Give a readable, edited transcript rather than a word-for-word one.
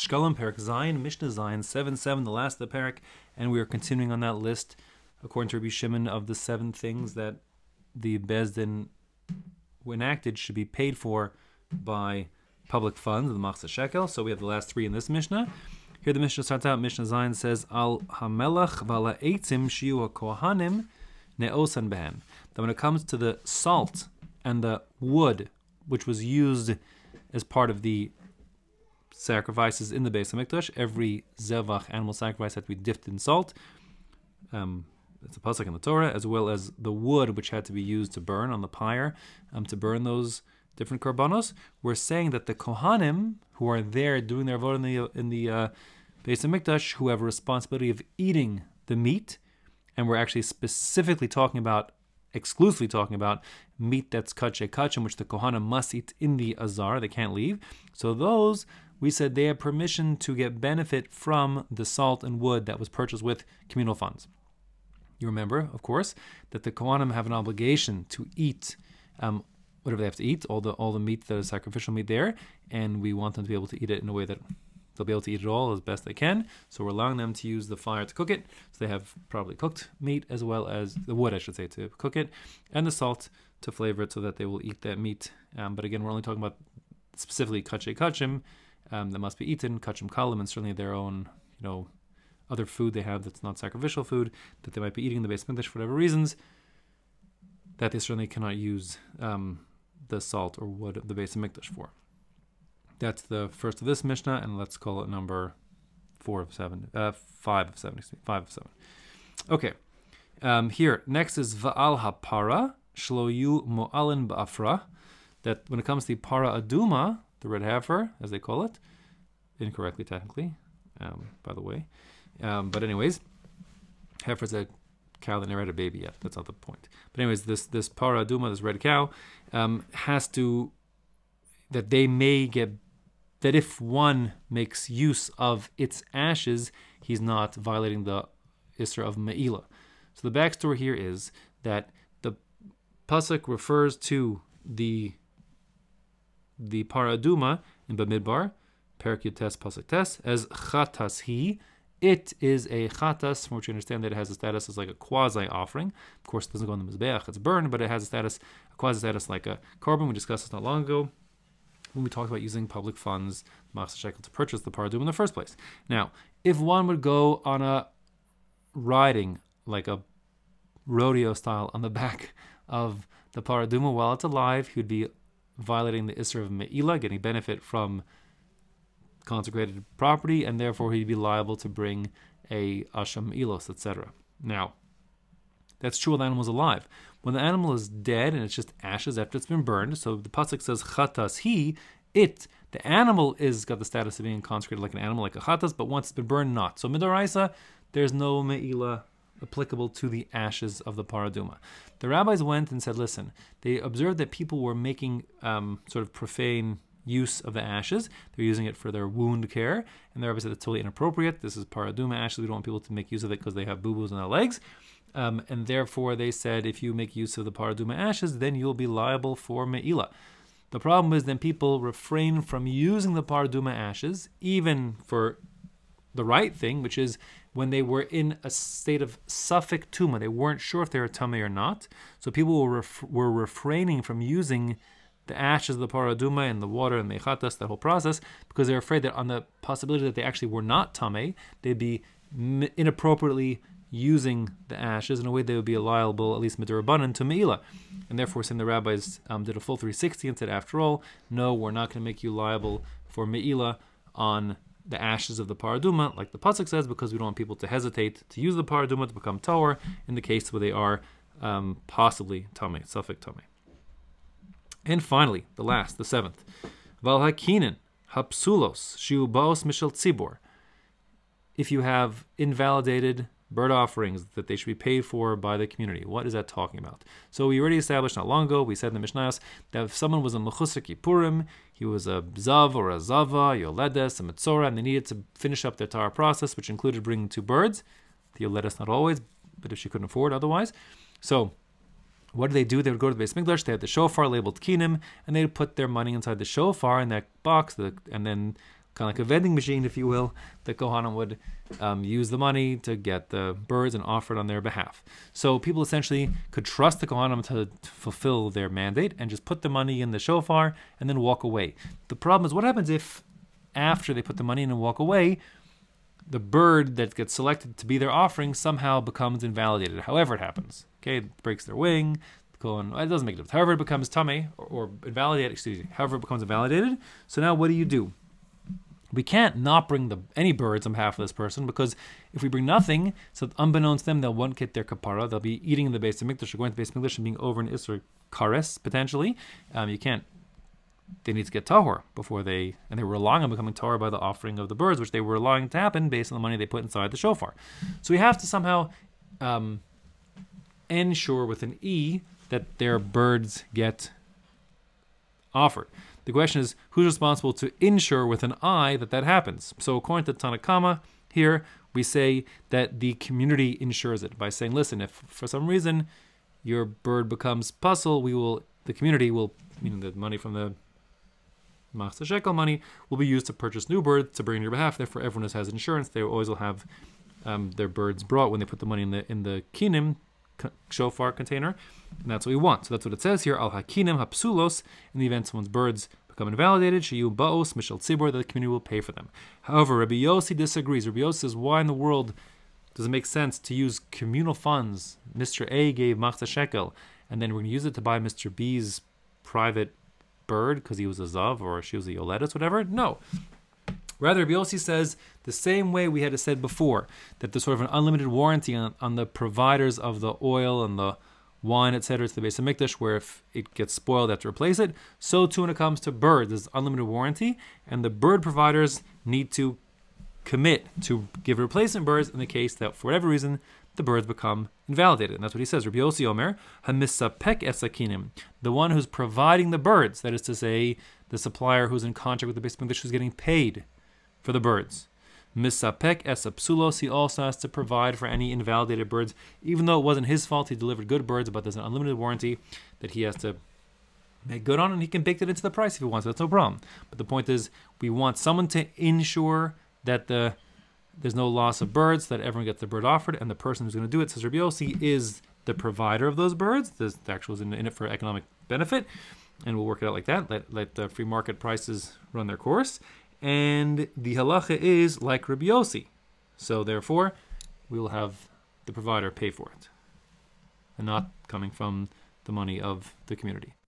Shkalim, Perek Zayin, Mishnah Zayin, 7-7, the last of the Perek, and we are continuing on that list, according to Rabbi Shimon, of the 7 things that the Beis Din, when enacted, should be paid for by public funds, the Machzah Shekel. So we have the last 3 in this Mishnah. Here the Mishnah starts out, Mishnah Zayin says, Al hamelach vala eitzim shiu hakohanim ne'osan behem. That when it comes to the salt and the wood, which was used as part of the sacrifices in the Beis HaMikdash, every zevach, animal sacrifice, had to be dipped in salt. It's a pasuk in the Torah, as well as the wood which had to be used to burn on the pyre, to burn those different korbanos. We're saying that the kohanim, who are there doing their vote in the Beis HaMikdash, who have a responsibility of eating the meat, and we're actually exclusively talking about meat that's kacheh kachim, which the kohanim must eat in the azar, they can't leave. So those, we said, they have permission to get benefit from the salt and wood that was purchased with communal funds. You remember, of course, that the kohanim have an obligation to eat whatever they have to eat, all the meat that is sacrificial meat there, and we want them to be able to eat it in a way that they'll be able to eat it all as best they can. So we're allowing them to use the fire to cook it. So they have probably cooked meat, as well as the wood, I should say, to cook it, and the salt to flavor it so that they will eat that meat. But again, we're only talking about specifically kachei kachim that must be eaten, kachim kalim, and certainly their own, other food they have that's not sacrificial food that they might be eating in the Beis HaMikdash for whatever reasons, that they certainly cannot use the salt or wood of the Beis HaMikdash for. That's the first of this Mishnah, and let's call it number 5 of 7. Okay. Here, next is Va'al HaPara, Shloyu Mo'alin Ba'afra, that when it comes to the Para Aduma, the red heifer, as they call it, incorrectly technically, by the way. But anyways, heifer's a cow that never had a baby yet. That's not the point. But anyways, this Para Aduma, this red cow, that if one makes use of its ashes, he's not violating the Isra of Me'ilah. So the backstory here is that the pasuk refers to the Para Aduma in Bamidbar, Perek Yud Tes pasuk Tes, as chatas he. It is a chatas, from which you understand that it has a status as like a quasi-offering. Of course, it doesn't go on the Mizbeach, it's burned, but it has a quasi-status like a korban. We discussed this not long ago when we talked about using public funds, Machzah Shekel, to purchase the Para Aduma in the first place. Now, if one would go on a riding, like a rodeo style, on the back of the Para Aduma while it's alive, he would be violating the Isra of Me'ilah, getting benefit from consecrated property, and therefore he'd be liable to bring a Asham Ilos, etc. Now, that's true when the animal is alive. When the animal is dead and it's just ashes after it's been burned, so the pasuk says chatas he, the animal is got the status of being consecrated like an animal, like a chatas, but once it's been burned, not. So midoraisa, there's no me'ilah applicable to the ashes of the Para Aduma. The rabbis went and said, listen, they observed that people were making sort of profane use of the ashes. They're using it for their wound care, and the rabbis said it's totally inappropriate. This is Para Aduma ashes. We don't want people to make use of it because they have boo-boos on their legs. And therefore they said, if you make use of the Para Aduma ashes, then you'll be liable for Me'ilah. The problem is then people refrain from using the Para Aduma ashes, even for the right thing, which is when they were in a state of Safek Tuma. They weren't sure if they were Tameh or not. So people were refraining from using the ashes of the Para Aduma and the water and the Chatas, that whole process, because they're afraid that on the possibility that they actually were not Tameh, they'd be inappropriately using the ashes in a way they would be liable, at least midrabanan, to Me'ilah. And therefore, some of the rabbis did a full 360 and said, after all, no, we're not going to make you liable for Me'ilah on the ashes of the Para Aduma, like the pasuk says, because we don't want people to hesitate to use the Para Aduma to become Tahor in the case where they are possibly Tameh, Safek Tameh. And finally, the 7th, Val Hakinen, Hapsulos, Shiubaos Mishel Tzibor. If you have invalidated bird offerings that they should be paid for by the community. What is that talking about? So we already established not long ago, we said in the Mishnayos, that if someone was a Mechusar Kippurim, he was a Zav or a Zava, Yoledes, a Metzora, and they needed to finish up their Tahar process, which included bringing 2 birds. The Yoledes not always, but if she couldn't afford otherwise. So what do? They would go to the Beis Mikdash, they had the shofar labeled Kinim, and they'd put their money inside the shofar in that box, and then kind of like a vending machine, if you will. The Kohanim would use the money to get the birds and offer it on their behalf. So people essentially could trust the Kohanim to fulfill their mandate and just put the money in the shofar and then walk away. The problem is, what happens if after they put the money in and walk away, the bird that gets selected to be their offering somehow becomes invalidated, however it happens. Okay, it breaks their wing, it doesn't make a difference. However it becomes tamei or invalidated, however it becomes invalidated. So now what do? We can't not bring any birds on behalf of this person, because if we bring nothing, so unbeknownst to them, they won't get their kapara. They'll be eating in the Beis Hamikdash, or going to the Beis Hamikdash and being over in Isser Kares, potentially. They need to get tahor before they were relying on becoming tahor by the offering of the birds, which they were allowing to happen based on the money they put inside the shofar. So we have to somehow ensure with an E that their birds get offered. The question is, who's responsible to ensure with an I that happens? So according to Tanna Kama, here we say that the community ensures it by saying, listen, if for some reason your bird becomes puzzle, the community will, meaning the money from the Machzah Shekel money, will be used to purchase new birds to bring on your behalf. Therefore, everyone has insurance. They always will have their birds brought when they put the money in the kinim shofar container, and that's what we want. So that's what it says here, al hakinim hapsulos, in the event someone's birds become invalidated, shiyu baos mishal tzibor, that the community will pay for them. However, Rabbi Yossi disagrees. Rabbi Yossi says, why in the world does it make sense to use communal funds? Mr. A gave Machzah Shekel, and then we're going to use it to buy Mr. B's private bird because he was a zav or she was a yoletus, whatever? No. Rather, Rabbi Yossi says the same way we had said before, that there's sort of an unlimited warranty on the providers of the oil and the wine, etc., to the Beis Hamikdash, where if it gets spoiled, they have to replace it. So too when it comes to birds, there's unlimited warranty, and the bird providers need to commit to give replacement birds in the case that, for whatever reason, the birds become invalidated. And that's what he says. Rabbi Yossi Omer, Hamisapek esakinim, the one who's providing the birds, that is to say, the supplier who's in contract with the Beis Hamikdash who's getting paid for the birds. Misapek esapsulos, he also has to provide for any invalidated birds, even though it wasn't his fault, he delivered good birds, but there's an unlimited warranty that he has to make good on, and he can bake that into the price if he wants. That's no problem. But the point is, we want someone to ensure that there's no loss of birds, that everyone gets the bird offered, and the person who's going to do it, says Rabbi Yossi, is the provider of those birds. The actual is in it for economic benefit, and we'll work it out like that. Let the free market prices run their course. And the halacha is like Rabbi Yossi. So therefore, we will have the provider pay for it, and not coming from the money of the community.